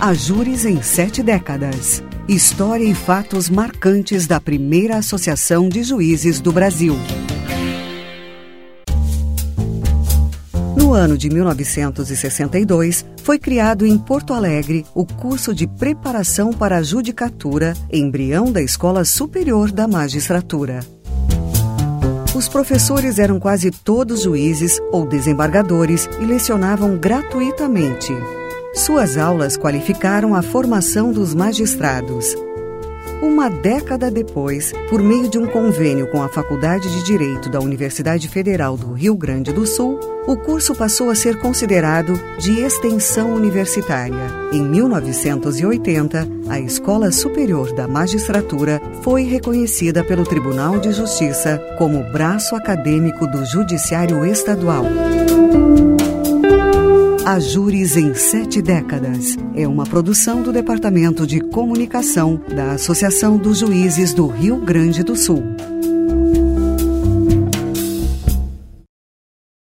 Ajures em 7 décadas. História e fatos marcantes da primeira Associação de Juízes do Brasil. No ano de 1962, foi criado em Porto Alegre o curso de preparação para a judicatura, embrião da Escola Superior da Magistratura. Os professores eram quase todos juízes ou desembargadores e lecionavam gratuitamente. Suas aulas qualificaram a formação dos magistrados. Uma década depois, por meio de um convênio com a Faculdade de Direito da Universidade Federal do Rio Grande do Sul, o curso passou a ser considerado de extensão universitária. Em 1980, a Escola Superior da Magistratura foi reconhecida pelo Tribunal de Justiça como braço acadêmico do Judiciário Estadual. Ajures em 7 décadas é uma produção do Departamento de Comunicação da Associação dos Juízes do Rio Grande do Sul.